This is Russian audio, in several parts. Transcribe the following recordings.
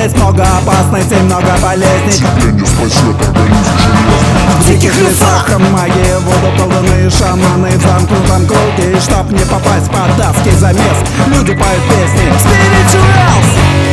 Здесь много опасностей, много болезней. Тебя не спасет организм железный. В диких лесах магия, воду колдуны, шаманы в замкнутом круге. И чтоб не попасть под датский замес, люди поют песни Spirituals.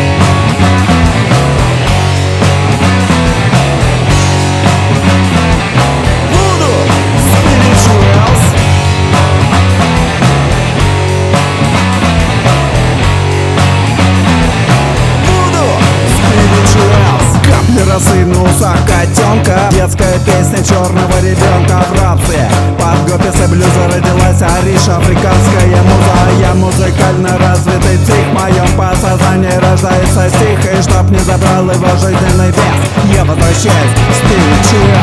Росы на усах котенка, детская песня черного ребенка в рабстве. Под гописы блюза родилась Ариша, африканская муза. Я музыкально развитый псих, в моем подсознании рождается стих. И чтоб не забрал его жизненный вес, я возвращаюсь в Spirituals.